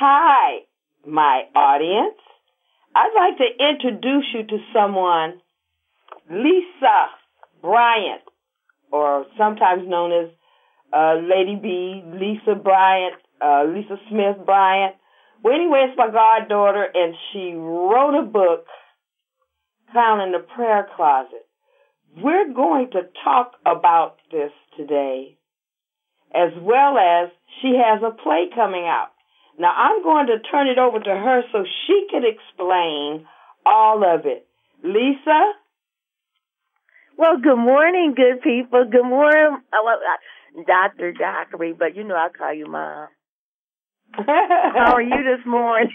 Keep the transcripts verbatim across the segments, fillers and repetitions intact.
Hi, my audience. I'd like to introduce you to someone, Lisa Bryant, or sometimes known as uh, Lady B, Lisa Bryant, uh, Lisa Smith Bryant. Well, anyway, it's my goddaughter, and she wrote a book, Clown in the Prayer Closet. We're going to talk about this today, as well as she has a play coming out. Now, I'm going to turn it over to her so she can explain all of it. Lisa? Well, good morning, good people. Good morning, Doctor Dockery, but you know I call you Mom. How are you this morning?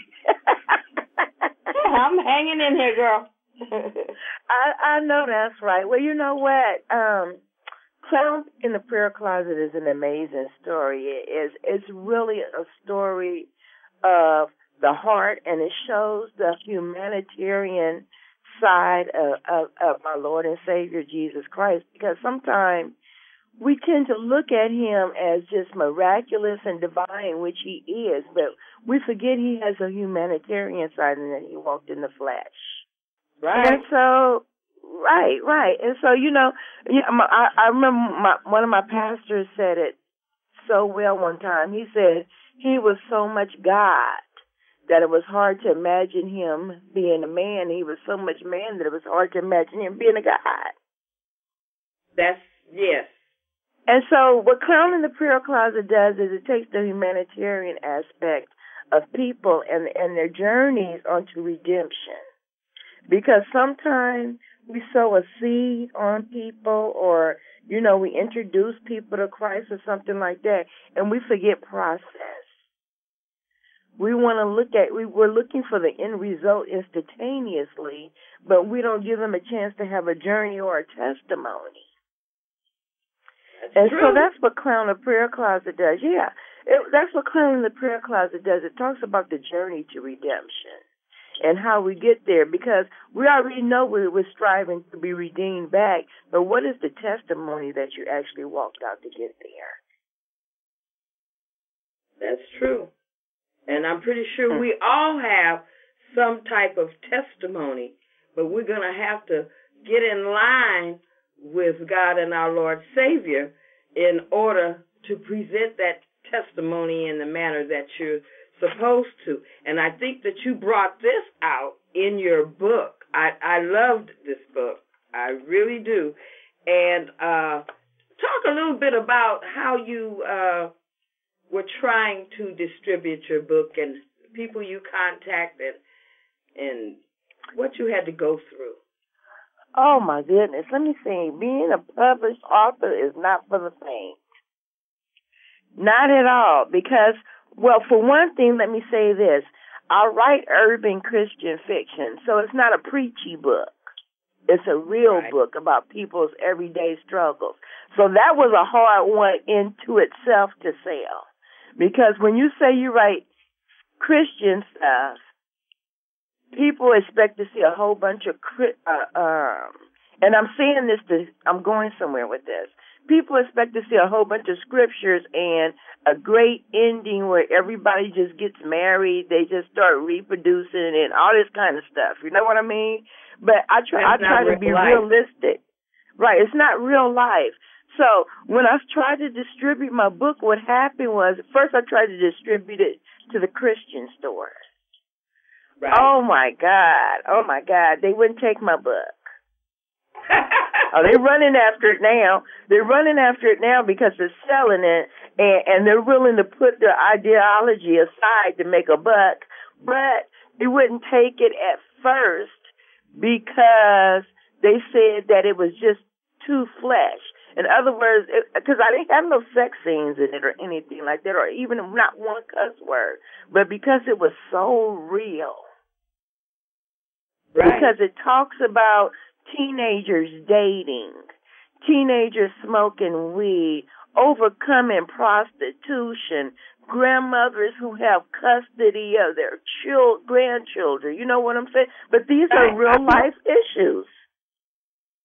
I'm hanging in here, girl. I, I know that's right. Well, you know what? Um, Clown in the Prayer Closet is an amazing story. It is, it's really a story of the heart, and it shows the humanitarian side of, of, of our Lord and Savior Jesus Christ, because sometimes we tend to look at him as just miraculous and divine, which he is, but we forget he has a humanitarian side and that he walked in the flesh. Right. And so, right, right. And so, you know, I, I remember my, one of my pastors said it so well one time. He said he was so much God that it was hard to imagine him being a man. He was so much man that it was hard to imagine him being a God. That's, yes. And so what Clown in the Prayer Closet does is it takes the humanitarian aspect of people and, and their journeys onto redemption. Because sometimes we sow a seed on people, or, you know, we introduce people to Christ or something like that, and we forget process. We want to look at, we, we're looking for the end result instantaneously, but we don't give them a chance to have a journey or a testimony. That's and true. so that's what Clown in the Prayer Closet does. Yeah, it, that's what Clown in the Prayer Closet does. It talks about the journey to redemption and how we get there, because we already know we, we're striving to be redeemed back, but what is the testimony that you actually walked out to get there? That's true. And I'm pretty sure mm-hmm. we all have some type of testimony, but we're going to have to get in line with God and our Lord Savior in order to present that testimony in the manner that you're supposed to. And I think that you brought this out in your book. I, I loved this book. I really do. And uh, talk a little bit about how you uh, were trying to distribute your book and people you contacted and what you had to go through. Oh, my goodness. Let me see. Being a published author is not for the faint. Not at all, because well, for one thing, let me say this. I write urban Christian fiction, so it's not a preachy book. It's a real right. book about people's everyday struggles. So that was a hard one into itself to sell. Because when you say you write Christian stuff, people expect to see a whole bunch of, uh, um, and I'm saying this to, I'm going somewhere with this. People expect to see a whole bunch of scriptures and a great ending where everybody just gets married, they just start reproducing and all this kind of stuff. You know what I mean? But I try, I try to be life. realistic. Right, it's not real life. So when I tried to distribute my book, what happened was, first I tried to distribute it to the Christian stores. Right. Oh, my God. Oh, my God. They wouldn't take my book. Oh, they're running after it now. They're running after it now because they're selling it, and, and they're willing to put their ideology aside to make a buck, but they wouldn't take it at first because they said that it was just too flesh. In other words, because I didn't have no sex scenes in it or anything like that, or even not one cuss word, but because it was so real. Right. Because it talks about teenagers dating, teenagers smoking weed, overcoming prostitution, grandmothers who have custody of their chil- grandchildren. You know what I'm saying? But these are real life issues.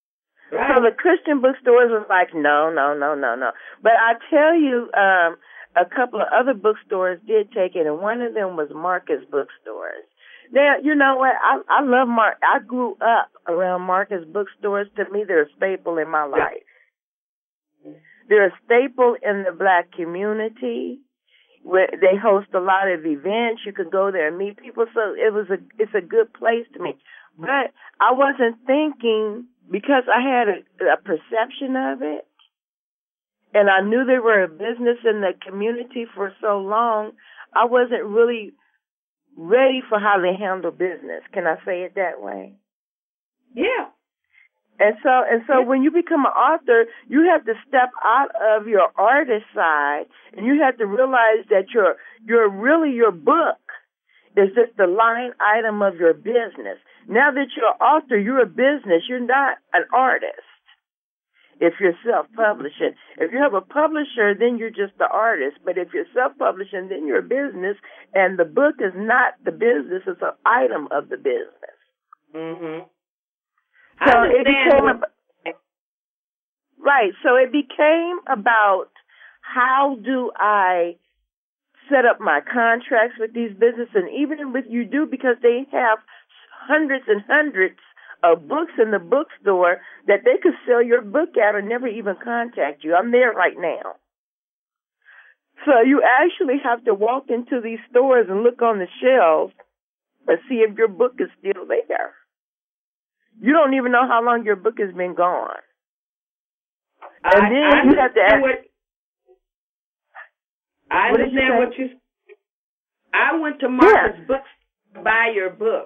Right. So the Christian bookstores was like, no, no, no, no, no. But I tell you, um, a couple of other bookstores did take it, and one of them was Marcus Bookstores. Now, you know what? I I love Mark. I grew up around Marcus Bookstores. To me, they're a staple in my life. They're a staple in the Black community. Where they host a lot of events. You can go there and meet people. So it was a it's a good place to me. But I wasn't thinking, because I had a, a perception of it, and I knew they were a business in the community for so long, I wasn't really ready for how they handle business. Can I say it that way? Yeah. And so, and so, when you become an author, you have to step out of your artist side, and you have to realize that your, your really your book is just the line item of your business. Now that you're an author, you're a business. You're not an artist. If you're self-publishing, if you have a publisher, then you're just the artist. But if you're self-publishing, then you're a business, and the book is not the business; it's an item of the business. Mhm. So it became about, right. So it became about how do I set up my contracts with these businesses, and even with you do, because they have hundreds and hundreds of books in the bookstore that they could sell your book at and never even contact you. I'm there right now. So you actually have to walk into these stores and look on the shelves and see if your book is still there. You don't even know how long your book has been gone. And I, then I you have to ask. What, I what understand you what you. I went to Marcus yeah. Books to buy your book,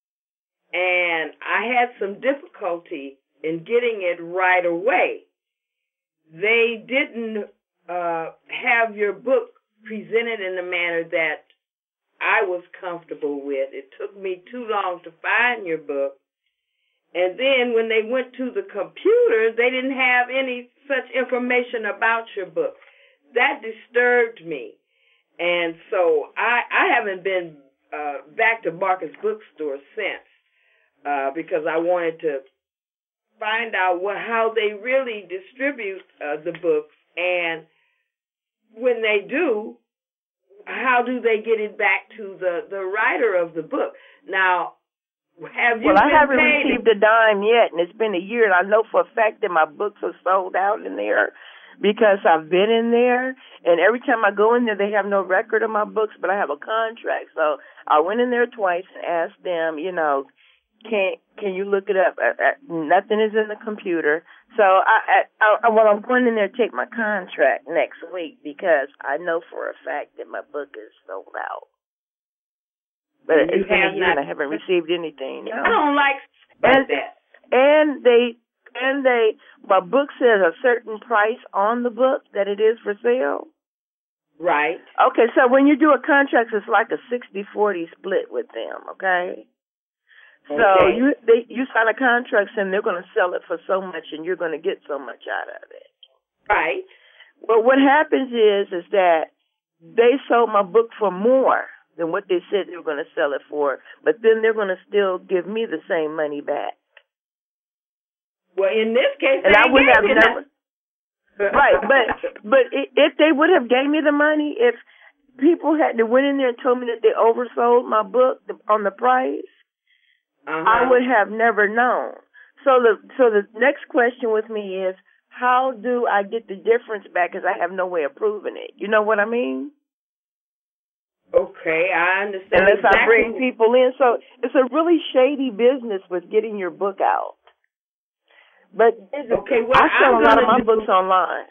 and I had some difficulty in getting it right away. They didn't uh, have your book presented in the manner that I was comfortable with. It took me too long to find your book. And then when they went to the computer, they didn't have any such information about your book. That disturbed me. And so I, I haven't been uh, back to Marcus Bookstore since uh, because I wanted to find out what, how they really distribute uh, the books. And when they do, how do they get it back to the, the writer of the book? Now, Have you well, I haven't paid? received a dime yet, and it's been a year, and I know for a fact that my books are sold out in there because I've been in there, and every time I go in there, they have no record of my books, but I have a contract. So I went in there twice and asked them, you know, can can you look it up? I, I, nothing is in the computer. So I, I, I, well, I'm going in there to take my contract next week because I know for a fact that my book is sold out. But you it's been a year not, and I haven't received anything. No. I don't like, like and, that. And they, and they, my book says a certain price on the book that it is for sale. Right. Okay, so when you do a contract, it's like a sixty forty split with them, okay? So okay. you they you sign a contract and they're going to sell it for so much and you're going to get so much out of it. Right. Well, what happens is, is that they sold my book for more than what they said they were going to sell it for, but then they're going to still give me the same money back. Well, in this case, and they I would have gave never. Right, but but if they would have gave me the money, if people had to went in there and told me that they oversold my book on the price, uh-huh. I would have never known. So the so the next question with me is, how do I get the difference back? Because I have no way of proving it. You know what I mean? Okay, I understand. Unless exactly. I bring people in. So it's a really shady business with getting your book out. But okay, well, I sell I'm a lot of my do, books online.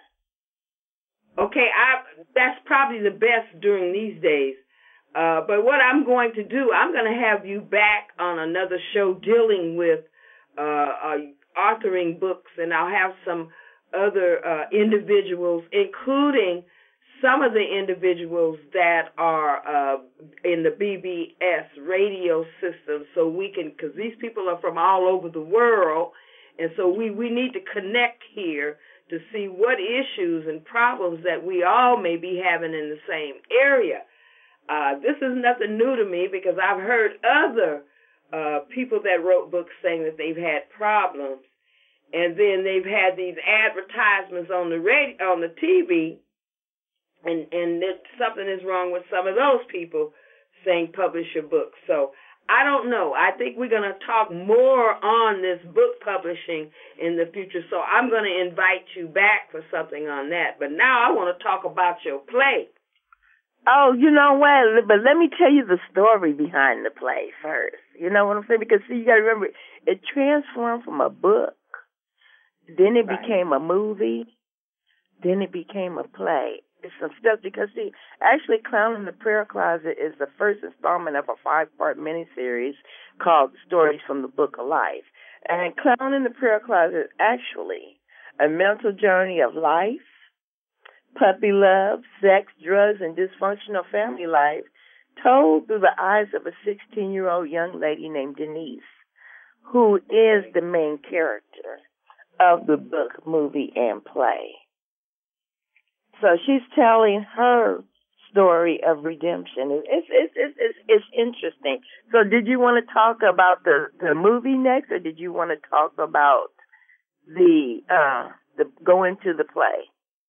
Okay, I that's probably the best during these days. Uh, but what I'm going to do, I'm going to have you back on another show dealing with uh, uh, authoring books, and I'll have some other uh, individuals, including some of the individuals that are uh, in the B B S radio system, so we can, because these people are from all over the world, and so we, we need to connect here to see what issues and problems that we all may be having in the same area. Uh, this is nothing new to me because I've heard other uh, people that wrote books saying that they've had problems, and then they've had these advertisements on the radio, on the T V, and and that something is wrong with some of those people saying publish your book. So I don't know. I think we're going to talk more on this book publishing in the future. So I'm going to invite you back for something on that. But now I want to talk about your play. Oh, you know what? But let me tell you the story behind the play first. You know what I'm saying? Because, see, you got to remember, it transformed from a book, then it Right. became a movie, then it became a play. It's some stuff because, see, actually, Clown in the Prayer Closet is the first installment of a five-part miniseries called Stories from the Book of Life. And Clown in the Prayer Closet is actually a mental journey of life, puppy love, sex, drugs, and dysfunctional family life told through the eyes of a sixteen-year-old young lady named Denise, who is the main character of the book, movie, and play. So she's telling her story of redemption. It's it's it's it's, it's interesting. So did you want to talk about the, the movie next, or did you want to talk about the uh the go into the play?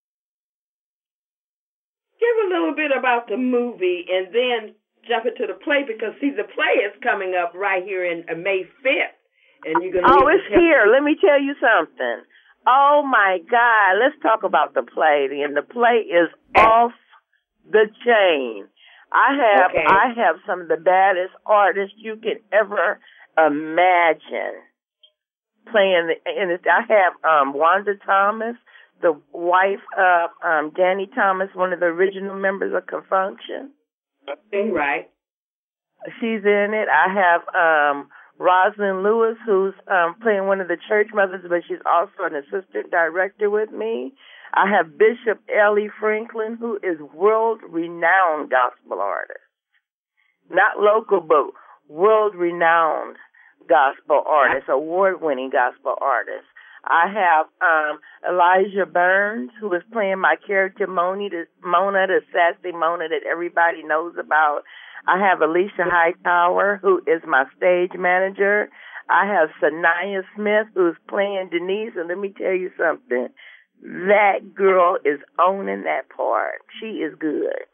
Give a little bit about the movie and then jump into the play, because see, the play is coming up right here in uh, May fifth, and you're gonna. Oh, it's here. Let me tell you something. Oh my God, let's talk about the play. And the play is off the chain. I have okay. I have some of the baddest artists you can ever imagine playing. The, and it's, I have um, Wanda Thomas, the wife of um, Danny Thomas, one of the original members of Confunction. Okay, right. She's in it. I have um, Rosalind Lewis, who's um, playing one of the church mothers, but she's also an assistant director with me. I have Bishop Ellie Franklin, who is world-renowned gospel artist. Not local, but world-renowned gospel artist, award-winning gospel artist. I have um, Elijah Burns, who is playing my character Moni, the, Mona, the sassy Mona that everybody knows about. I have Alicia Hightower, who is my stage manager. I have Sanaya Smith, who's playing Denise. And let me tell you something. That girl is owning that part. She is good.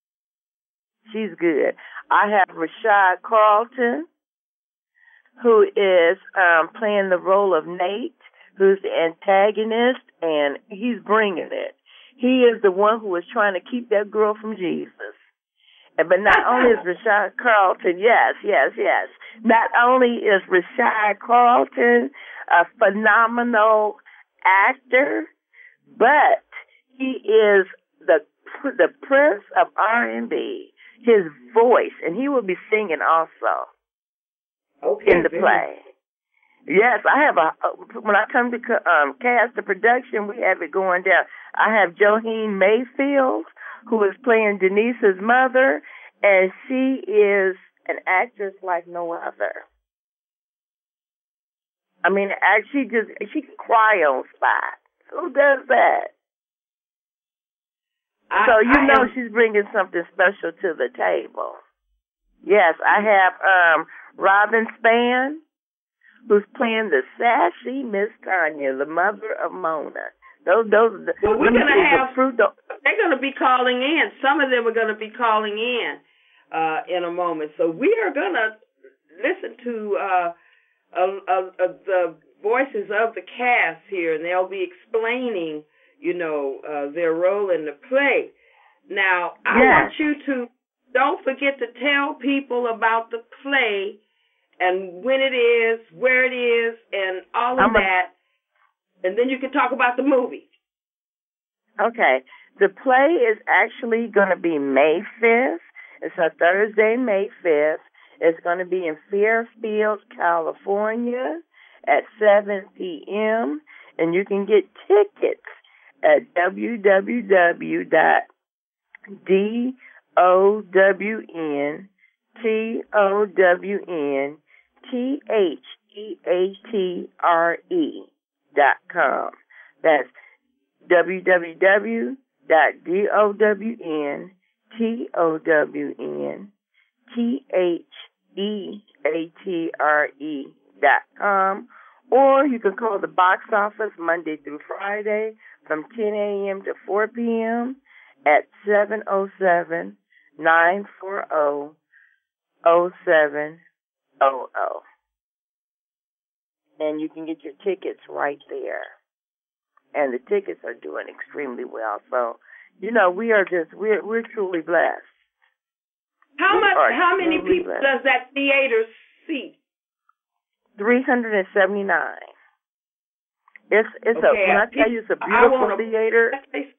She's good. I have Rashad Carlton, who is um, playing the role of Nate, who's the antagonist, and he's bringing it. He is the one who is trying to keep that girl from Jesus. But not only is Rashad Carlton, yes, yes, yes. Not only is Rashad Carlton a phenomenal actor, but he is the the prince of R and B. His voice, and he will be singing also okay, in the play. Yes, I have a. When I come to um, cast the production, we have it going down. I have Joheen Mayfield, who is playing Denise's mother, and she is an actress like no other. I mean, she just she can cry on spot. Who does that? I, so you I know am, she's bringing something special to the table. Yes, I have um, Robin Spann, who's playing the sassy Miss Tanya, the mother of Mona. Those, those. Well, we're gonna have. The fruit they're gonna be calling in. Some of them are gonna be calling in uh, in a moment. So we are gonna listen to uh, uh, uh, uh, the voices of the cast here, and they'll be explaining, you know, uh, their role in the play. Now, I yes. want you to don't forget to tell people about the play and when it is, where it is, and all of I'm that. A- and then you can talk about the movie. Okay. The play is actually going to be May fifth. It's a Thursday, May fifth. It's going to be in Fairfield, California at seven p.m. And you can get tickets at w w w dot downtown theatre dot com. That's w w w dot downtown theatre dot com. Or you can call the box office Monday through Friday from ten a.m. to four p.m. at seven oh seven, nine four zero, zero seven zero zero. And you can get your tickets right there. And the tickets are doing extremely well. So, you know, we are just, we're, we're truly blessed. How much, how many truly people blessed. does that theater seat? three hundred seventy-nine. It's, it's Okay, a, when I tell you it's a beautiful wanna, theater.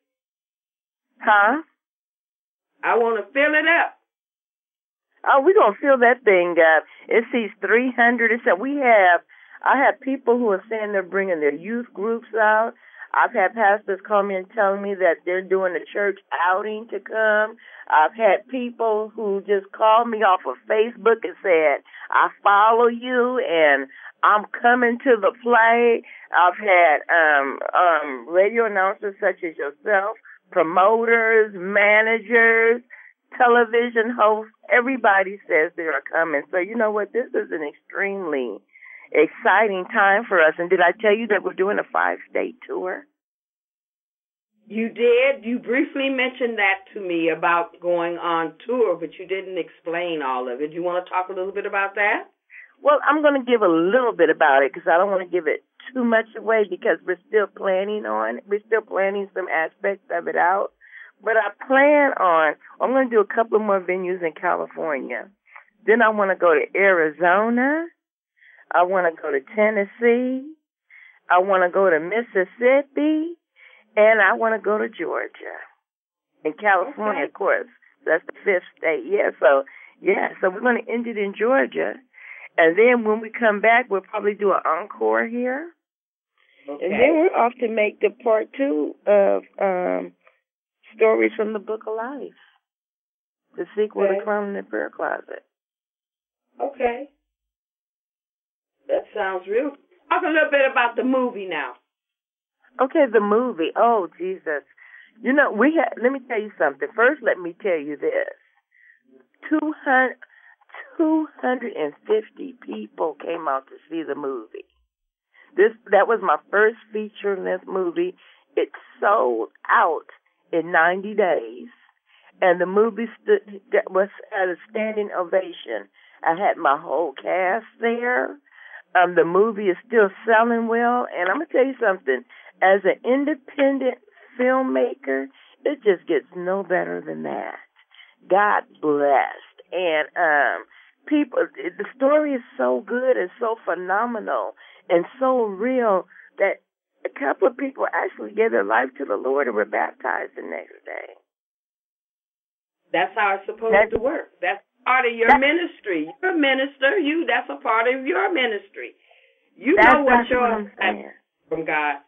Huh? I want to fill it up. Oh, we're going to fill that thing up. It seats three hundred. It's, we have, I have people who are saying they're bringing their youth groups out. I've had pastors call me and telling me that they're doing a church outing to come. I've had people who just called me off of Facebook and said, I follow you and I'm coming to the play. I've had um, um, radio announcers such as yourself, promoters, managers, television hosts. Everybody says they are coming. So you know what? This is an extremely exciting time for us. And did I tell you that we're doing a five-state tour? You did. You briefly mentioned that to me about going on tour, but you didn't explain all of it. Do you want to talk a little bit about that? Well, I'm going to give a little bit about it because I don't want to give it too much away because we're still planning on, we're still planning some aspects of it out. But I plan on, I'm going to do a couple of more venues in California. Then I want to go to Arizona. I want to go to Tennessee. I want to go to Mississippi. And I want to go to Georgia. In California, okay. Of course. That's the fifth state. Yeah, so, yeah, so we're going to end it in Georgia. And then when we come back, we'll probably do an encore here. Okay. And then we're off to make the part two of um, Stories from the Book of Life. The sequel okay. to Clown in the Prayer Closet. Okay. That sounds real. Talk a little bit about the movie now. Okay, the movie. Oh, Jesus. You know, we had, let me tell you something. First, let me tell you this. two hundred, two hundred fifty people came out to see the movie. This, that was my first feature in this movie. It sold out in ninety days. And the movie stood, that was at a standing ovation. I had my whole cast there. Um, the movie is still selling well. And I'm going to tell you something. As an independent filmmaker, it just gets no better than that. God blessed. And um, people, the story is so good and so phenomenal and so real that a couple of people actually gave their life to the Lord and were baptized the next day. That's how it's supposed that's, to work. That's part of your ministry. You're a minister. You, that's a part of your ministry. You know what you're from God.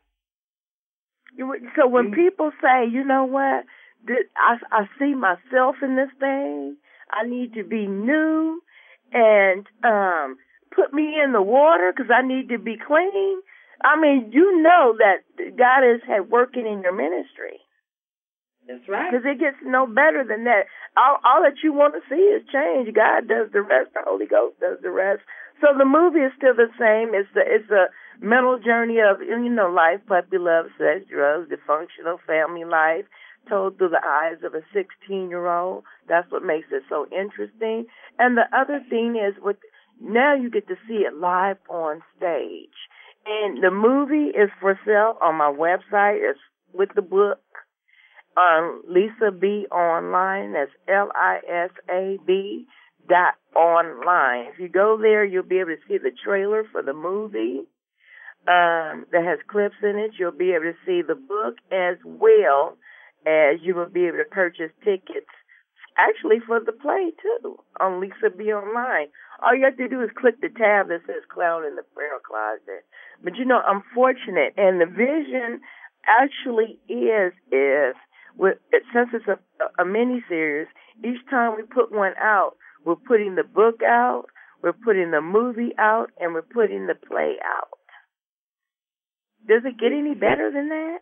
So when people say, you know what, I, I see myself in this thing, I need to be new and um, put me in the water because I need to be clean. I mean, you know that God is working in your ministry. That's right. Because it gets no better than that. All, all that you want to see is change. God does the rest. The Holy Ghost does the rest. So the movie is still the same. It's the, it's a mental journey of, you know, life, puppy love, sex, drugs, dysfunctional family life, told through the eyes of a sixteen-year-old. That's what makes it so interesting. And the other thing is, with now you get to see it live on stage. And the movie is for sale on my website. It's with the book on Lisa B Online. That's L I S A B dot online. If you go there, you'll be able to see the trailer for the movie um, that has clips in it. You'll be able to see the book as well as you will be able to purchase tickets actually for the play too on Lisa B Online. All you have to do is click the tab that says Clown in the Prayer Closet. But you know, I'm fortunate, and the vision actually is is with since it's a, a mini series. Each time we put one out, we're putting the book out, we're putting the movie out, and we're putting the play out. Does it get any better than that?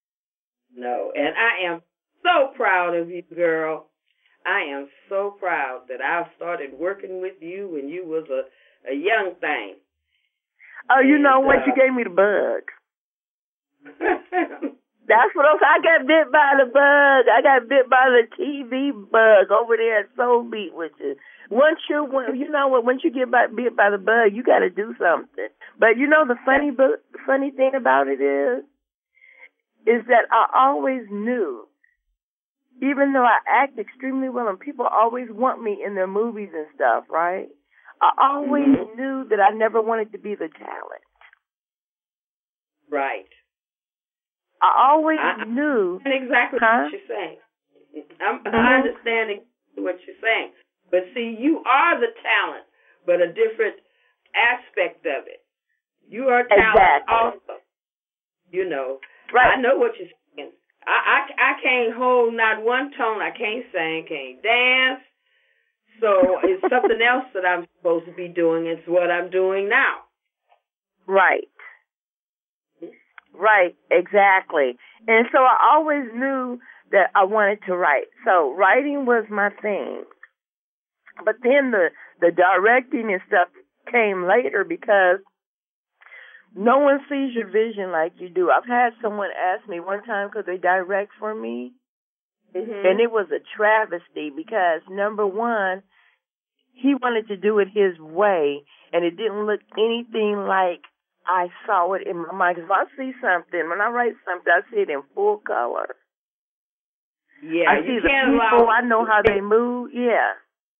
No, and I am so proud of you, girl. I am so proud that I started working with you when you was a, a young thing. Oh, you and, know what? Uh, you gave me the bug. That's what I'm saying. I got bit by the bug. I got bit by the T V bug over there at Soul Beat with you. Once you, you know what? Once you get by, bit by the bug, you got to do something. But you know the funny, bu- funny thing about it is, is that I always knew, even though I act extremely well and people always want me in their movies and stuff, right? I always mm-hmm. knew that I never wanted to be the talent. Right. I always I, knew. I exactly huh? what you're saying. I'm mm-hmm. I understanding what you're saying. But see, you are the talent, but a different aspect of it. You are talent exactly. also. You know. Right. I know what you're saying. I, I, I can't hold not one tone. I can't sing, can't dance. So it's something else that I'm supposed to be doing. It's what I'm doing now. Right. Right, exactly. And so I always knew that I wanted to write. So writing was my thing. But then the, the directing and stuff came later because no one sees your vision like you do. I've had someone ask me one time, could they direct for me? Mm-hmm. And it was a travesty because, number one, he wanted to do it his way, and it didn't look anything like I saw it in my mind. Because if I see something, when I write something, I see it in full color. Yeah, I see you the can't people, allow... I know how they move, yeah.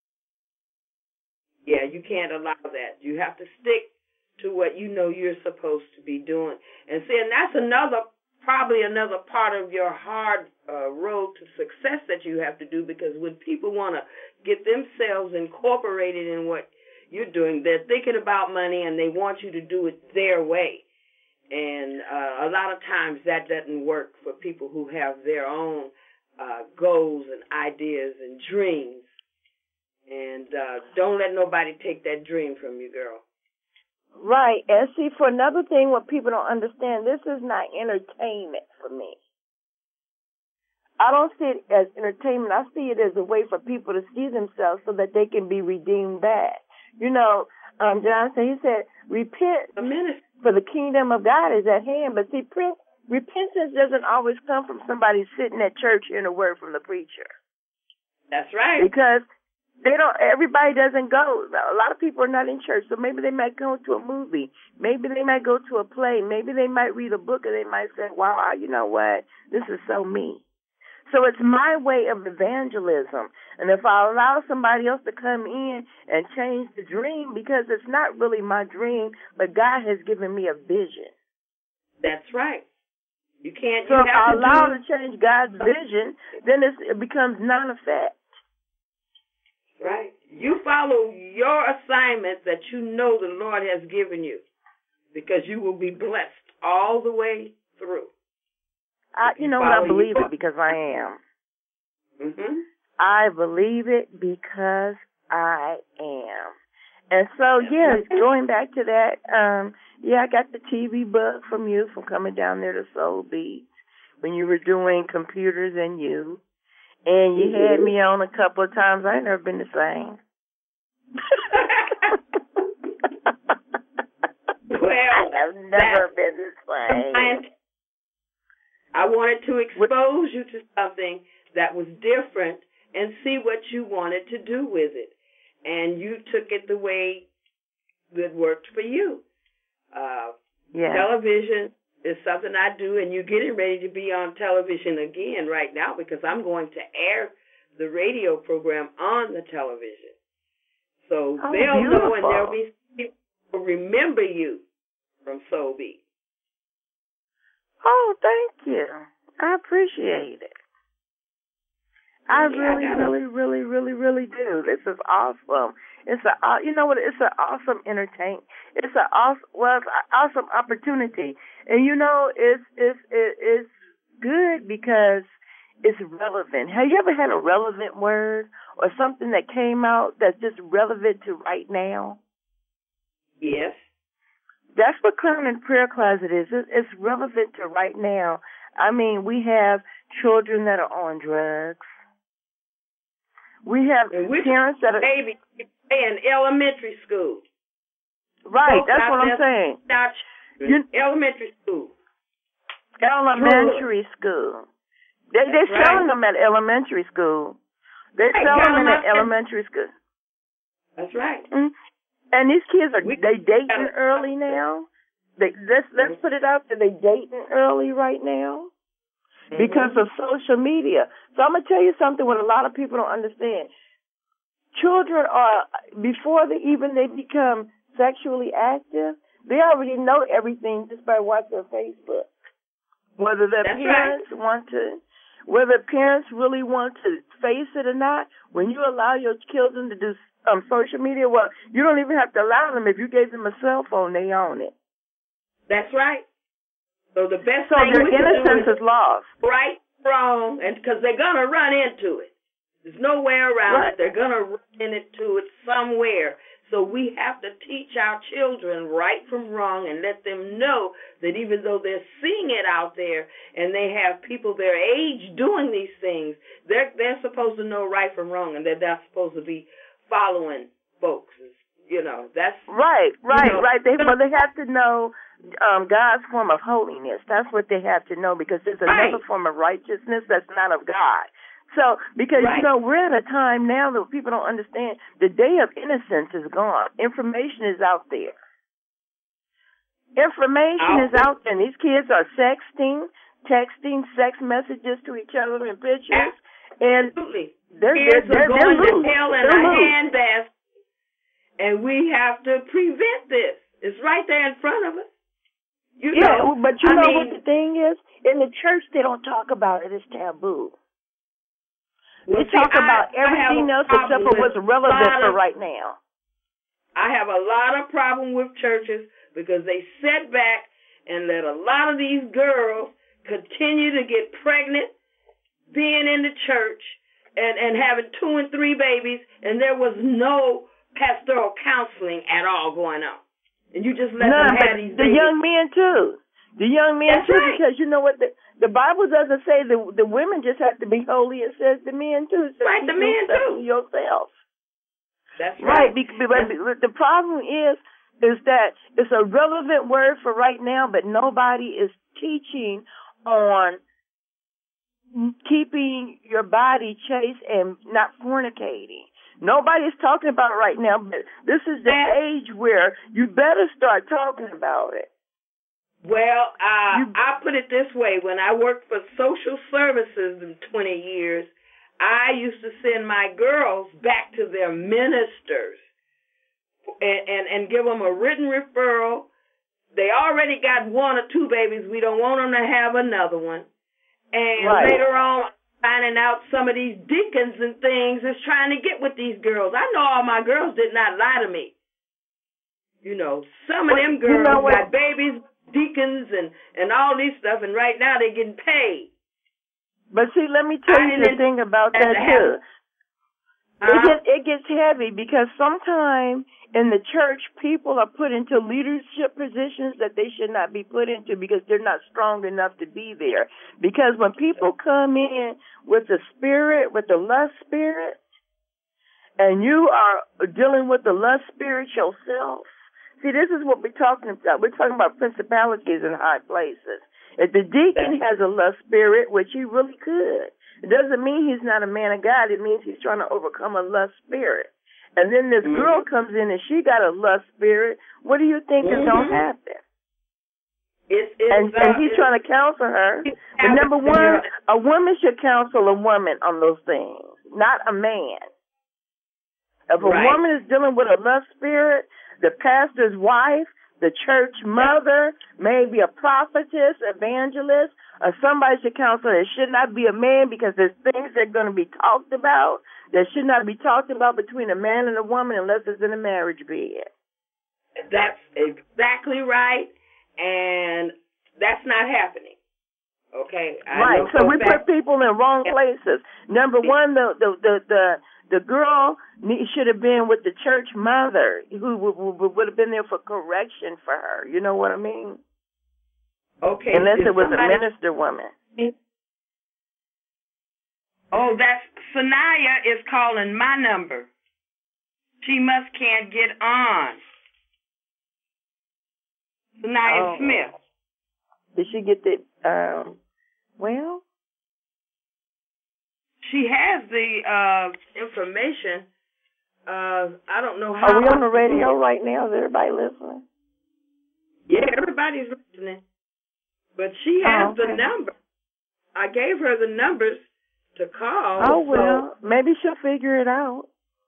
Yeah, you can't allow that. You have to stick to what you know you're supposed to be doing. And see, and that's another, probably another part of your hard uh, road to success that you have to do, because when people want to get themselves incorporated in what you're doing, they're thinking about money and they want you to do it their way. And uh, a lot of times that doesn't work for people who have their own uh, goals and ideas and dreams. And uh, don't let nobody take that dream from you, girl. Right. And see, for another thing, what people don't understand, this is not entertainment for me. I don't see it as entertainment. I see it as a way for people to see themselves so that they can be redeemed back. You know, um, John said, he said, repent, for the kingdom of God is at hand. But see, pre- repentance doesn't always come from somebody sitting at church hearing a word from the preacher. That's right. Because they don't, everybody doesn't go. A lot of people are not in church, so maybe they might go to a movie. Maybe they might go to a play. Maybe they might read a book and they might say, wow, you know what? This is so me. So it's my way of evangelism. And if I allow somebody else to come in and change the dream, because it's not really my dream, but God has given me a vision. That's right. You can't. So you if have I to allow do... to change God's vision, then it's, it becomes non-effect. Right. You follow your assignment that you know the Lord has given you, because you will be blessed all the way through. I, you know what? I believe it because I am. Mm-hmm. I believe it because I am. And so, yeah, going back to that, um, yeah, I got the T V bug from you from coming down there to Soul Beat when you were doing Computers and You. And you mm-hmm. had me on a couple of times. I ain't never been the same. Well, I've never been the same. I wanted to expose you to something that was different and see what you wanted to do with it. And you took it the way that worked for you. Uh, yeah. Television is something I do, and you're getting ready to be on television again right now, because I'm going to air the radio program on the television. So oh, they'll beautiful. know, and there'll be people who remember you from Soul Beat. Oh, thank you. I appreciate it. I yeah, really, I really, really, really, really do. This is awesome. It's a, you know what? It's an awesome entertain. It's an awesome, well, it's an awesome opportunity, and you know, it's it's it's good because it's relevant. Have you ever had a relevant word or something that came out that's just relevant to right now? Yes. That's what Clown and Prayer Closet is. It's relevant to right now. I mean, we have children that are on drugs. We have parents that are... Baby, in elementary school. Right, that's what I'm saying. You, elementary school. Elementary school. They they're right. selling them at elementary school. They're Hey, selling them them at elementary school. That's right. Mm-hmm. And these kids are we, they dating early now. They let's let's put it out there. They dating early right now mm-hmm. because of social media. So I'm gonna tell you something. What a lot of people don't understand. Children are before they even they become sexually active. They already know everything just by watching Facebook. Whether their That's parents right. want to, whether parents really want to face it or not, when you allow your children to do um, social media, well, you don't even have to allow them. If you gave them a cell phone, they own it. That's right. So the best so thing their we can innocence do is is lost. Right, wrong, and because they're going to run into it. There's no way around right. it. They're going to run into it somewhere. So we have to teach our children right from wrong and let them know that even though they're seeing it out there and they have people their age doing these things, they're they're supposed to know right from wrong and they're not supposed to be following folks. You know, that's right, right, you know, right. They well, they have to know um, God's form of holiness. That's what they have to know because there's another right. form of righteousness that's not of God. So, because, right. you know, we're at a time now that people don't understand the day of innocence is gone. Information is out there. Information out is out there. And these kids are sexting, texting sex messages to each other in pictures. Absolutely. And they're, kids they're, they're, are going they're to hell in they're a loose. handbasket. And we have to prevent this. It's right there in front of us. You yeah, know, but you I know mean, what the thing is? In the church, they don't talk about it. It's taboo. Well, they see, talk about I, everything I else except for what's relevant for of, right now. I have a lot of problem with churches because they sit back and let a lot of these girls continue to get pregnant, being in the church, and, and having two and three babies, and there was no pastoral counseling at all going on. And you just let no, them have these the babies. young men, too. The young men, That's too, right. because you know what? The, the Bible doesn't say the the women just have to be holy. It says the men, too. It says Right, the men, too. Yourself. That's Right. right. But the problem is, is that it's a relevant word for right now, but nobody is teaching on keeping your body chaste and not fornicating. Nobody's talking about it right now, but this is the that, age where you better start talking about it. Well, uh, you, I put it this way. When I worked for social services in twenty years, I used to send my girls back to their ministers and, and, and give them a written referral. They already got one or two babies. We don't want them to have another one. And right. later on, finding out some of these deacons and things is trying to get with these girls. I know all my girls did not lie to me. You know, some of well, them girls you know got babies, deacons, and, and all this stuff, and right now they're getting paid. But see, let me tell you the thing about that, too. Uh, it, gets, it gets heavy because sometimes in the church, people are put into leadership positions that they should not be put into because they're not strong enough to be there. Because when people come in with the spirit, with the lust spirit, and you are dealing with the lust spirit yourself, see, this is what we're talking about. We're talking about principalities in high places. If the deacon has a lust spirit, which he really could, it doesn't mean he's not a man of God. It means he's trying to overcome a lust spirit. And then this mm-hmm. girl comes in and she got a lust spirit. What do you think mm-hmm. is going to happen? It's, it's, and, uh, and he's trying to counsel her. But number one, a woman should counsel a woman on those things, not a man. If a right. woman is dealing with a lust spirit, the pastor's wife, the church mother, maybe a prophetess, evangelist, or somebody should counsel. It should not be a man because there's things that are going to be talked about that should not be talked about between a man and a woman unless it's in a marriage bed. That's exactly right, and that's not happening. Okay, I right. So we fact- put people in wrong places. Number one, the the the the, the girl should have been with the church mother who would, would, would have been there for correction for her. You know what I mean? Okay. Unless it was somebody- a minister woman. Oh, that's Sanaya is calling my number. She must can't get on. Sanaya oh. Smith. Did she get the, um, well? She has the uh, information. Uh, I don't know how. Are we on the radio right now? Is everybody listening? Yeah, everybody's listening. But she has oh, okay. the number. I gave her the numbers to call. Oh, well, so. Maybe she'll figure it out.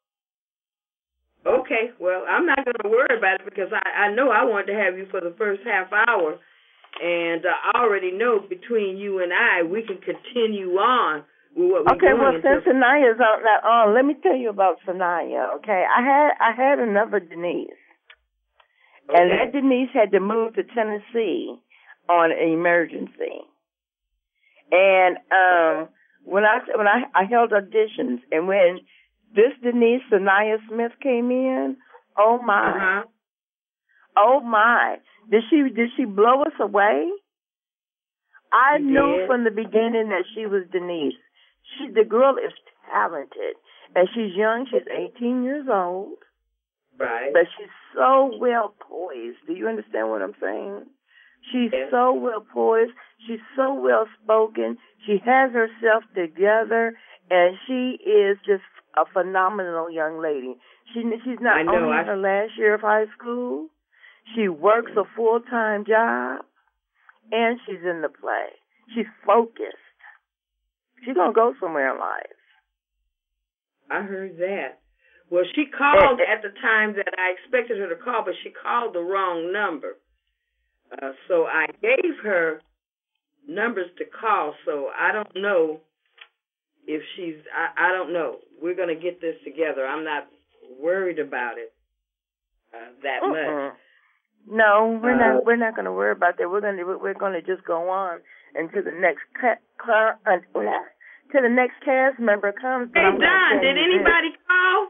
Okay, well, I'm not going to worry about it because I, I know I wanted to have you for the first half hour. And uh, I already know between you and I, we can continue on with what we're okay, doing. Okay, well, since Sanaya's on, on, let me tell you about Sanaya, okay? I had I had another Denise. Okay. And that Denise had to move to Tennessee on an emergency. And um, when I when I, I held auditions, and when this Denise Sanaya Smith came in, oh my, uh-huh. oh my, did she did she blow us away? I you knew did. from the beginning that she was Denise. She the girl is talented, and she's young. She's eighteen years old, right? But she's so well poised. Do you understand what I'm saying? She's yeah. so well poised. She's so well spoken. She has herself together, and she is just a phenomenal young lady. She she's not I know, only I... in her last year of high school. She works a full time job, and she's in the play. She's focused. She's gonna go somewhere in life. I heard that. Well, she called uh, at the time that I expected her to call, but she called the wrong number. Uh, so I gave her numbers to call, so I don't know if she's, I, I don't know. We're going to get this together. I'm not worried about it uh, that uh-uh. much. No, we're uh, not. We're not going to worry about that. We're going to. We're going to just go on until the next ca- car, uh, till the next cast member comes. Hey Don, did anybody this. call?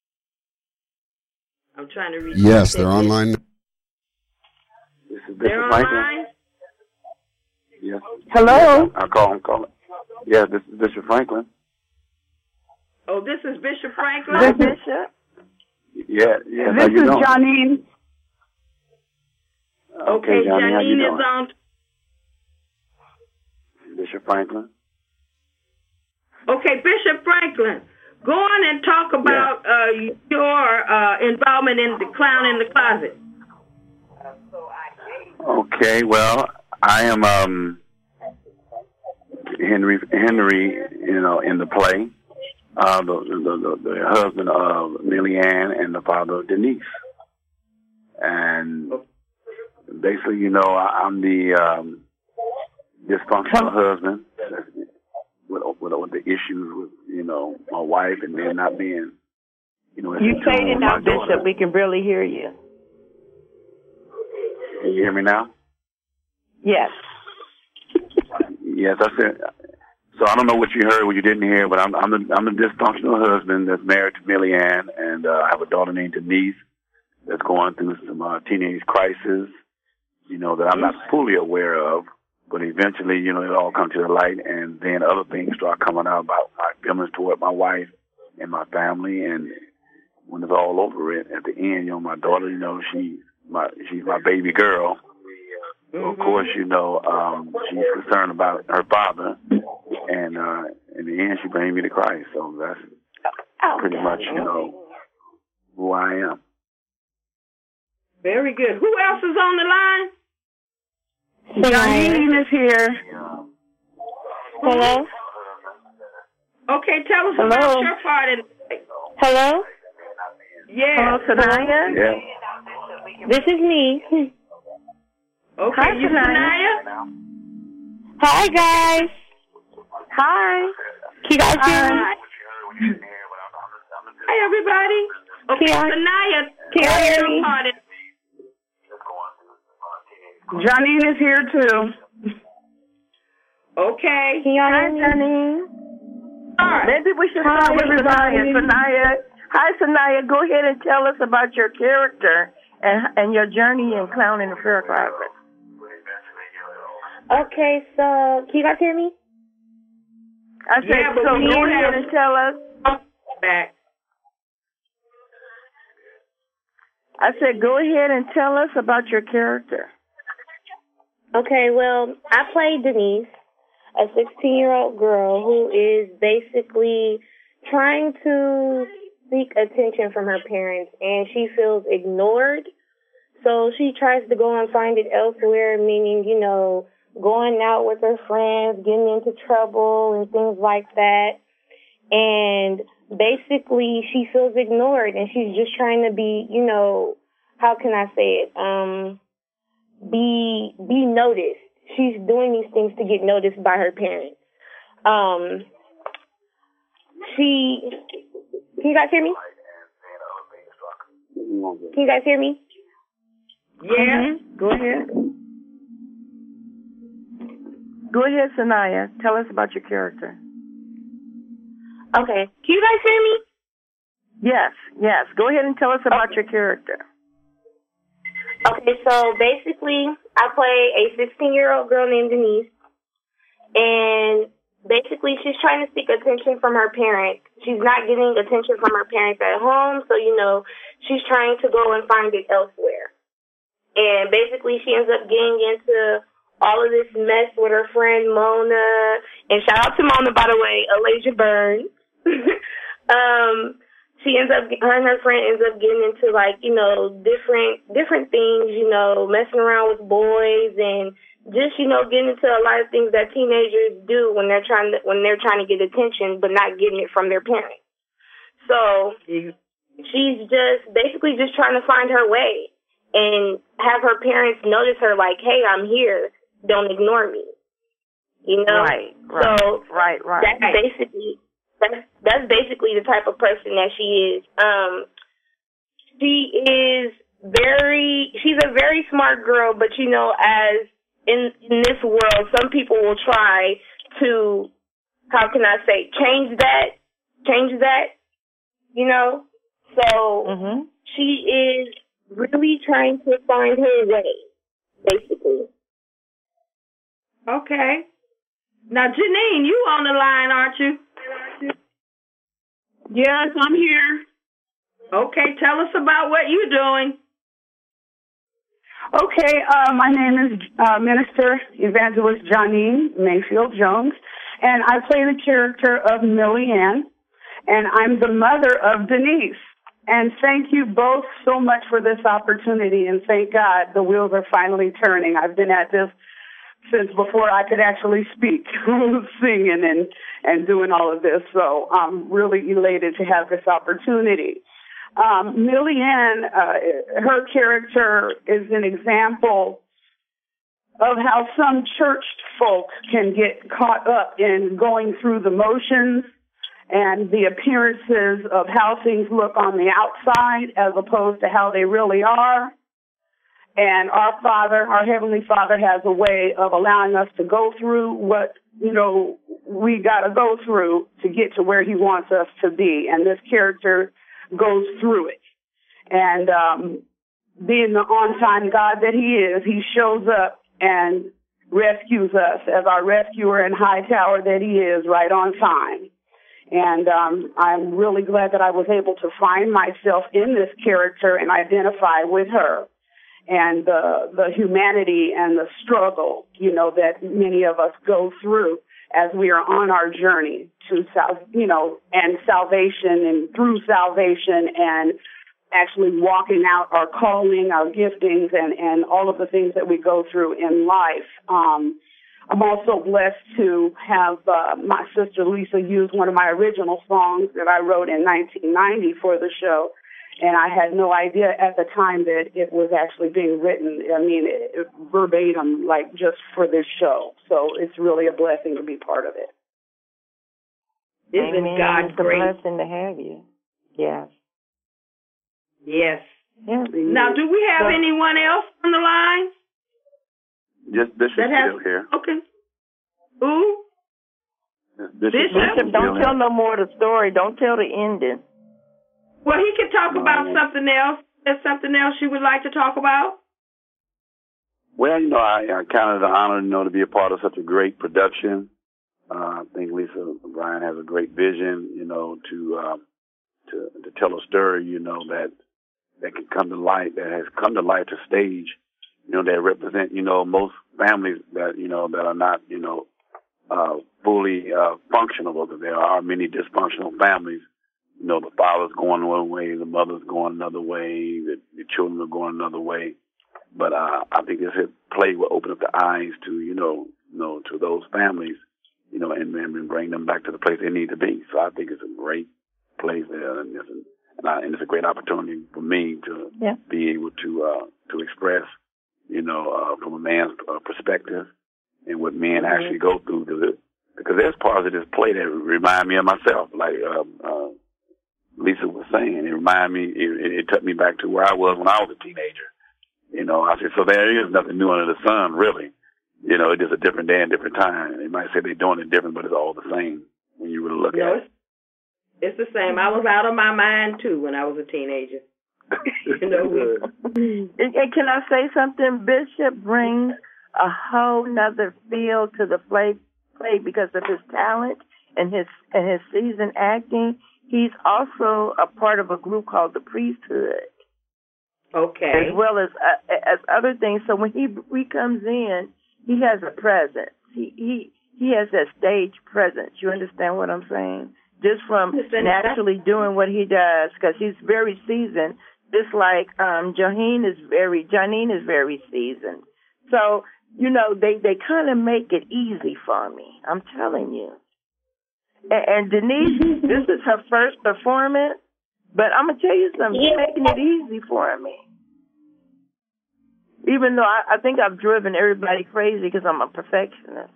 I'm trying to reach. Yes, they're online. This is Bishop They're Franklin. online? Yes. Hello? I'll call him, call him. Yeah, this is Bishop Franklin. Oh, this is Bishop Franklin? Hi, Bishop. Yeah, yeah. This is doing? Janine. Okay, okay Janine, Janine is on. Bishop Franklin. Okay, Bishop Franklin, go on and talk about yeah. uh, your uh, involvement in the Clown in the Closet. Okay, well, I am um, Henry, Henry, you know, in the play, uh, the, the, the, the husband of Millie Ann and the father of Denise. And basically, you know, I, I'm the um, dysfunctional husband with, with, with the issues with, you know, my wife and then not being, you know, you faded now, Bishop. We can barely hear you. Can you hear me now? Yes. Yes, I said. So I don't know what you heard, what you didn't hear, but I'm I'm the I'm the dysfunctional husband that's married to Millie Ann, and uh, I have a daughter named Denise that's going through some uh, teenage crisis, you know, that I'm not fully aware of, but eventually, you know, it all comes to the light, and then other things start coming out about my feelings toward my wife and my family, and when it's all over, it at the end, you know, my daughter, you know, she. My, she's my baby girl. So of course, you know, um, she's concerned about her father, and uh, in the end, she brings me to Christ. So that's pretty much, you know, who I am. Very good. Who else is on the line? Janine is here. Hello? Okay, tell us Hello? about your part in it. Hello? Yeah. Hello, Sanaya? Yeah. This is me. Okay, Hi, you Sanaya? Hi, guys. Hi. Can you guys hear me? Hi, everybody. Okay, can Sanaya, can you hear me? Janine is here, too. Okay. Can y'all Hi, hear me? Janine. All right. Maybe we should Hi, start with everybody. Sanaya. Sanaya. Hi, Sanaya. Go ahead and tell us about your character and and your journey in Clown in the Fair Closet. Okay, so can you guys hear me? I said, Yeah, but so we go need ahead to- and tell us. Back. I said, go ahead and tell us about your character. Okay, well, I play Denise, a sixteen-year-old girl who is basically trying to seek attention from her parents, and she feels ignored. So she tries to go and find it elsewhere, meaning, you know, going out with her friends, getting into trouble and things like that. And basically she feels ignored, and she's just trying to be, you know, how can I say it? Um, be, be noticed. She's doing these things to get noticed by her parents. Um, she, can you guys hear me? Can you guys hear me? Yeah. Mm-hmm. Go ahead. Go ahead, Sanaya. Tell us about your character. Okay. Can you guys hear me? Yes, yes. Go ahead and tell us about okay. your character. Okay, so basically, I play a sixteen-year-old girl named Denise, and basically she's trying to seek attention from her parents. She's not getting attention from her parents at home, so, you know, she's trying to go and find it elsewhere. And basically she ends up getting into all of this mess with her friend Mona, and shout out to Mona, by the way, Alasia Burns. um, she ends up, her and her friend ends up getting into, like, you know, different, different things, you know, messing around with boys and just, you know, getting into a lot of things that teenagers do when they're trying to, when they're trying to get attention, but not getting it from their parents. So she's just basically just trying to find her way and have her parents notice her, like, hey, I'm here. Don't ignore me. You know? Right, right, so right, right. That's basically, that's, that's basically the type of person that she is. Um, she is very, she's a very smart girl, but, you know, as in, in this world, some people will try to, how can I say, change that, change that, you know? So mm-hmm. she is really trying to find her way, basically. Okay. Now, Janine, you on the line, aren't you? Yes, I'm here. Okay, tell us about what you're doing. Okay, uh, my name is uh, Minister Evangelist Janine Mayfield Jones, and I play the character of Millie Ann, and I'm the mother of Denise. And thank you both so much for this opportunity, and thank God the wheels are finally turning. I've been at this since before I could actually speak, singing and, and doing all of this, so I'm really elated to have this opportunity. Um, Millie Ann, uh, her character is an example of how some church folk can get caught up in going through the motions and the appearances of how things look on the outside as opposed to how they really are. And our Father, our Heavenly Father, has a way of allowing us to go through what, you know, we got to go through to get to where He wants us to be. And this character goes through it. And um, being the on-time God that He is, He shows up and rescues us as our rescuer and high tower that He is, right on time. And um, I'm really glad that I was able to find myself in this character and identify with her. And the the humanity and the struggle, you know, that many of us go through as we are on our journey to, sal- you know, and salvation and through salvation and actually walking out our calling, our giftings, and, and all of the things that we go through in life. Um, I'm also blessed to have uh, my sister Lisa use one of my original songs that I wrote in nineteen ninety for the show. And I had no idea at the time that it was actually being written, I mean, it, it, verbatim, like just for this show. So it's really a blessing to be part of it. Isn't God great? It's a blessing to have you. Yes. Yes. Yeah. Now, do we have so, anyone else on the line? Just Bishop that has, still here. Okay. Who? Bishop, Bishop, Bishop don't tell no more of the story. Don't tell the ending. Well, he could talk about something else. There's something else you would like to talk about? Well, you know, I, I count it an honor, you know, to be a part of such a great production. Uh, I think Lisa Bryan has a great vision, you know, to uh, to to tell a story, you know, that that can come to light, that has come to light to stage, you know, that represent, you know, most families that, you know, that are not, you know, uh, fully uh, functional, because there are many dysfunctional families. You know, the father's going one way, the mother's going another way, the, the children are going another way. But uh, I think this play will open up the eyes to, you know, you know, to those families, you know, and, and bring them back to the place they need to be. So I think it's a great place there, and it's a, and, I, and it's a great opportunity for me to yeah. be able to uh, to express, you know, uh, from a man's uh, perspective and what men mm-hmm. actually go through. Because, it, because there's parts of this play that remind me of myself, like uh, uh, Lisa was saying. It reminded me, it, it took me back to where I was when I was a teenager. You know, I said, so there is nothing new under the sun, really. You know, it's just a different day and different time. They might say they're doing it different, but it's all the same when you really look no, at it. It's the same. I was out of my mind, too, when I was a teenager. You know, we, and, and can I say something? Bishop brings a whole nother feel to the play, play because of his talent and his and his seasoned acting. He's also a part of a group called the Priesthood. Okay. As well as uh, as other things. So when he he comes in, he has a presence. He he he has that stage presence. You understand what I'm saying? Just from naturally doing what he does, because he's very seasoned. Just like um, Janine is very Janine is very seasoned. So you know they they kind of make it easy for me. I'm telling you. And, and Denise, this is her first performance. But I'm going to tell you something, you're making it easy for me. Even though I, I think I've driven everybody crazy because I'm a perfectionist.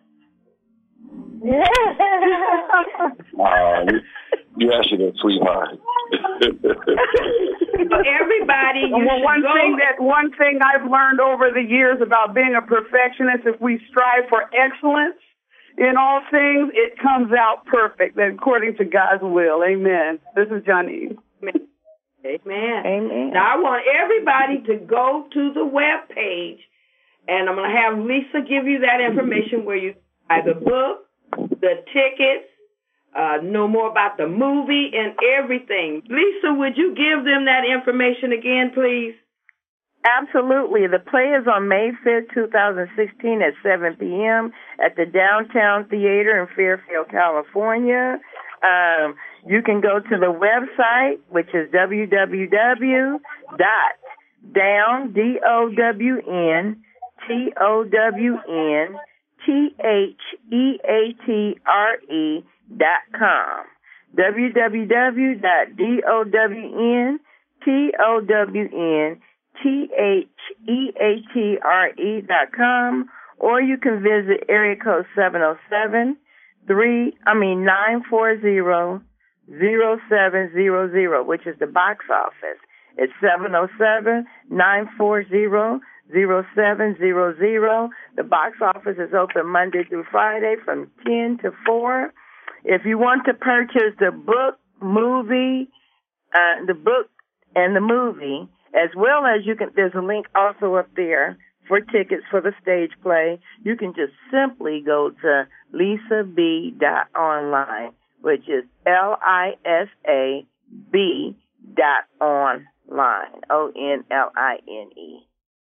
uh, you actually a sweetheart. Everybody, you well, one go. thing that one thing I've learned over the years about being a perfectionist, if we strive for excellence in all things, it comes out perfect, according to God's will. Amen. This is Janine. Amen. Amen. Now, I want everybody to go to the web page, and I'm going to have Lisa give you that information where you buy the book, the tickets, uh, know more about the movie and everything. Lisa, would you give them that information again, please? Absolutely. The play is on May fifth, twenty sixteen at seven p.m. at the Downtown Theater in Fairfield, California. Um, you can go to the website, which is w w w dot down, D O W N, T O W N, T H E A T R E dot com. w w w dot down, T O W N, T H E A T R E dot com, or you can visit area code seven oh seven, three, I mean nine four zero, zero seven zero zero, which is the box office. It's seven oh seven, nine four zero, zero seven zero zero. The box office is open Monday through Friday from ten to four. If you want to purchase the book, movie, uh, the book and the movie, as well as you can, there's a link also up there for tickets for the stage play. You can just simply go to lisa b dot online, which is L I S A B dot online, O N L I N E.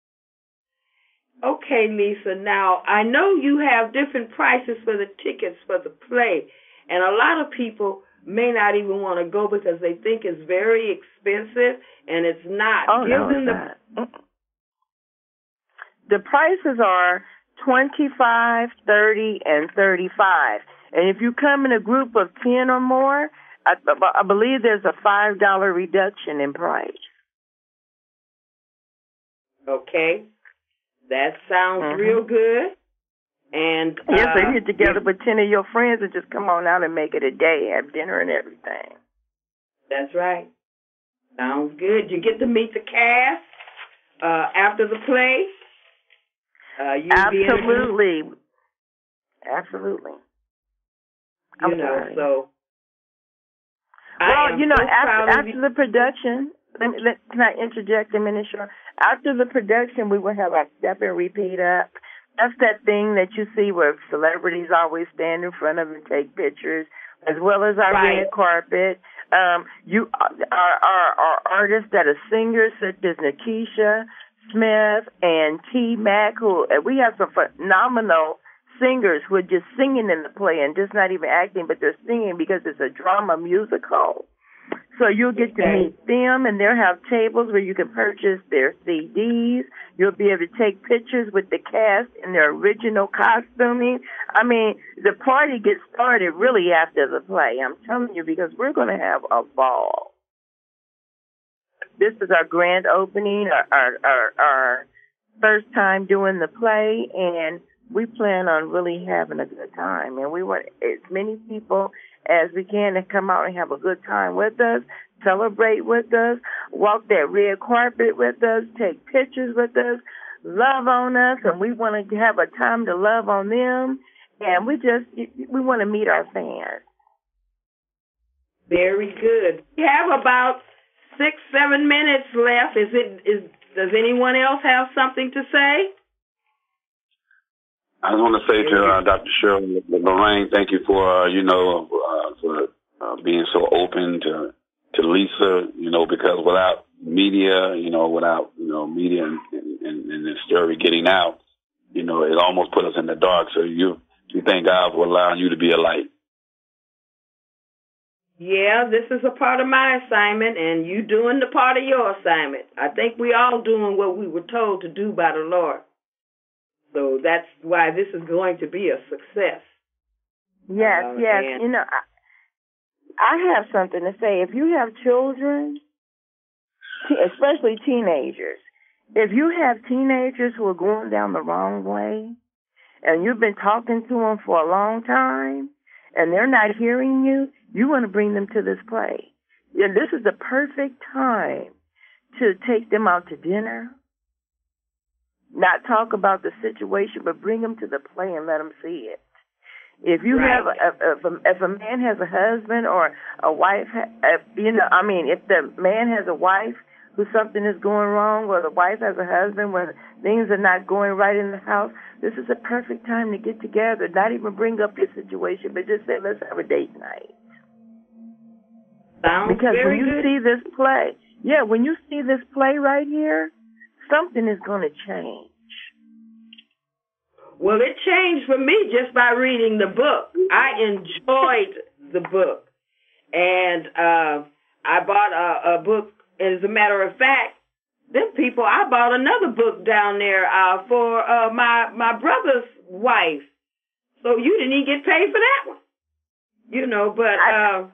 Okay, Lisa. Now, I know you have different prices for the tickets for the play, and a lot of people may not even want to go because they think it's very expensive, and it's not. Oh, Give no, them it's the not. The prices are twenty-five, thirty, and thirty-five. And if you come in a group of ten or more, I, I believe there's a five dollar reduction in price. Okay. That sounds Mm-hmm. real good. And yes, uh, so you get together with ten of your friends and just come on out and make it a day, have dinner and everything. That's right. Sounds good. You get to meet the cast uh, after the play. Uh, you Absolutely. Absolutely. You I'm know, sorry. so. Well, you know, so after, after you. the production, let me, let, can I interject a minute, sure? After the production, we will have our step and repeat up. That's that thing that you see where celebrities always stand in front of and take pictures, as well as our Right. red carpet. Um, you, our, our, our artists that are singers, such as Nikisha, Smith and T. Mac, who and we have some phenomenal singers who are just singing in the play and just not even acting, but they're singing because it's a drama musical. So you'll get to meet them, and they'll have tables where you can purchase their C Ds. You'll be able to take pictures with the cast in their original costuming. I mean, the party gets started really after the play. I'm telling you, because we're going to have a ball. This is our grand opening, our, our, our, our first time doing the play, and we plan on really having a good time. And we want as many people as we can to come out and have a good time with us, celebrate with us, walk that red carpet with us, take pictures with us, love on us, and we want to have a time to love on them. And we just, we want to meet our fans. Very good. We have about six, seven minutes left. Is it? Is does anyone else have something to say? I just want to say to uh, Doctor Shirley Lorraine, thank you for uh, you know uh, for uh, being so open to to Lisa. You know, because without media, you know, without you know media and, and, and the story getting out, you know, it almost put us in the dark. So you you thank God for allowing you to be a light. Yeah, this is a part of my assignment, and you doing the part of your assignment. I think we all doing what we were told to do by the Lord. So that's why this is going to be a success. Yes, uh, yes. And, you know, I, I have something to say. If you have children, especially teenagers, if you have teenagers who are going down the wrong way, and you've been talking to them for a long time, and they're not hearing you, you want to bring them to this play. And this is the perfect time to take them out to dinner. Not talk about the situation, but bring them to the play and let them see it. If you right. have, a, if, a, if a man has a husband or a wife, if, you know, I mean, if the man has a wife who something is going wrong, or the wife has a husband where things are not going right in the house, this is a perfect time to get together. Not even bring up your situation, but just say, let's have a date night. Sounds because very when you good. see this play, yeah, when you see this play right here, something is going to change. Well, it changed for me just by reading the book. I enjoyed the book. And uh, I bought a, a book. As a matter of fact, them people, I bought another book down there uh, for uh, my, my brother's wife. So you didn't even get paid for that one. You know, but... Uh,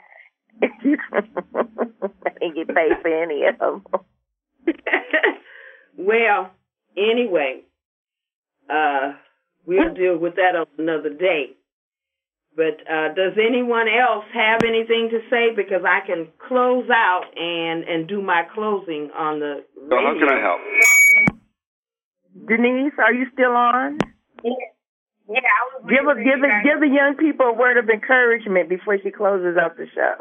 I didn't get paid for any of them. Well, anyway, uh, we'll deal with that on another day. But uh, does anyone else have anything to say? Because I can close out and, and do my closing on the radio. So how can I help? Denise, are you still on? Yeah, yeah I was give a, give a, give the young people a word of encouragement before she closes out the show.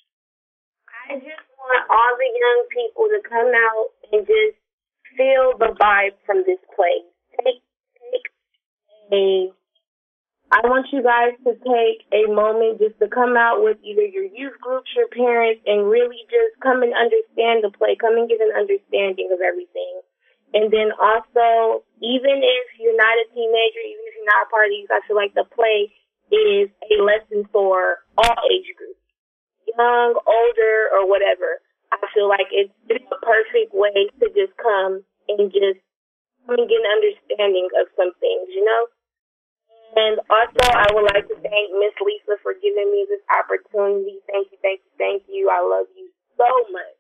I just want all the young people to come out and just feel the vibe from this place. Take, take a, I want you guys to take a moment just to come out with either your youth groups, your parents, and really just come and understand the play. Come and get an understanding of everything. And then also, even if you're not a teenager, even if you're not a part of these, I feel like the play is a lesson for all age groups. Young, older, or whatever. I feel like it's, it's a perfect way to just come and just come and get an understanding of some things, you know? And also, I would like to thank Miss Lisa for giving me this opportunity. Thank you, thank you, thank you. I love you so much.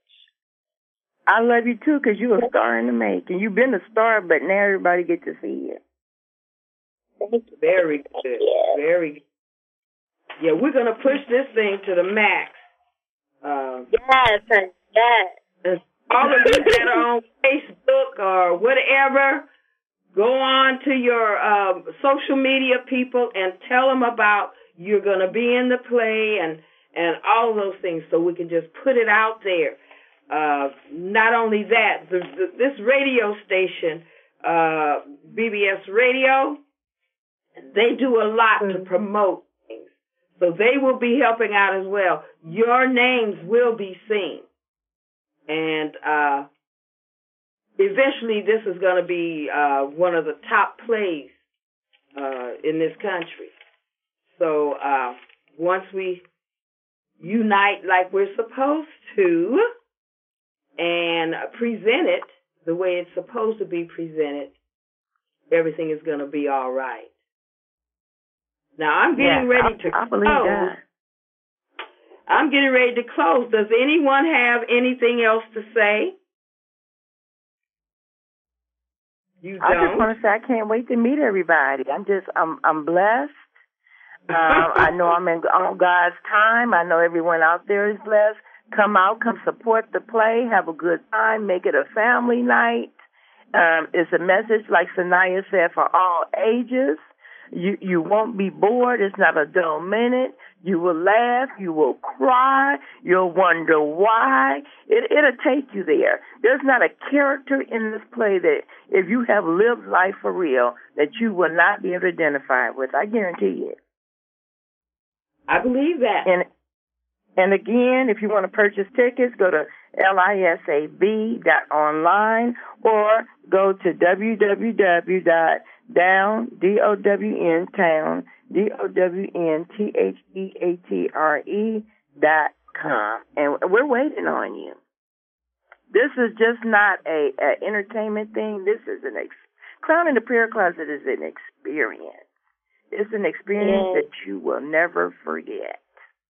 I love you, too, because you're a star in the making. You've been a star, but now everybody gets to see you. Thank you. Very good. Yeah. Very good. Yeah, we're going to push this thing to the max. Uh, yes, yes. All of you that are on Facebook or whatever, go on to your um, social media people and tell them about you're going to be in the play and, and all of those things so we can just put it out there. Uh, not only that, the, the, this radio station, uh, B B S Radio, they do a lot mm-hmm. to promote things. So they will be helping out as well. Your names will be seen. And uh, eventually this is going to be uh, one of the top plays uh, in this country. So uh, once we unite like we're supposed to and present it the way it's supposed to be presented, everything is going to be all right. Now, I'm getting yes, ready I, to I believe close. that. I'm getting ready to close. Does anyone have anything else to say? You I don't? just want to say I can't wait to meet everybody. I'm just, I'm, I'm blessed. Um, I know I'm in on God's time. I know everyone out there is blessed. Come out, come support the play, have a good time, make it a family night. Um, it's a message, like Sanaya said, for all ages. You you won't be bored. It's not a dull minute. You will laugh. You will cry. You'll wonder why. It, it'll take you there. There's not a character in this play that, if you have lived life for real, that you will not be able to identify with. I guarantee you. I believe that. And and again, if you want to purchase tickets, go to lisab dot online or go to w w w dot down, D O W N, town, D O W N T H E A T R E dot com. And we're waiting on you. This is just not a, a entertainment thing. This is an ex- Clown in the Prayer Closet is an experience. It's an experience yes. that you will never forget.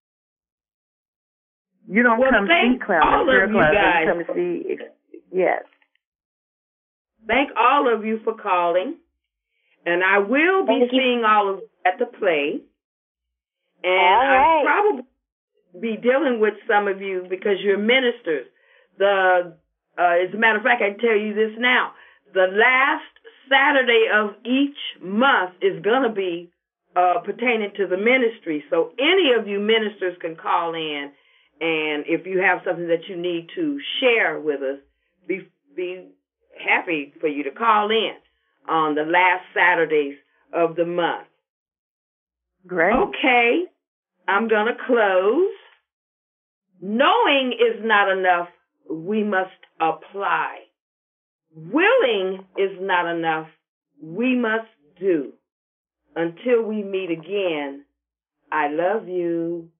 You don't well, come see Clown in the Prayer Closet. Guys. You come to see, yes. Thank all of you for calling. And I will be Thank seeing you. all of you at the play. And right. I'll probably be dealing with some of you because you're ministers. The uh, as a matter of fact, I can tell you this now. The last Saturday of each month is going to be uh, pertaining to the ministry. So any of you ministers can call in, and if you have something that you need to share with us, be be happy for you to call in on the last Saturdays of the month. Great. Okay, I'm going to close. Knowing is not enough. We must apply. Willing is not enough. We must do. Until we meet again, I love you.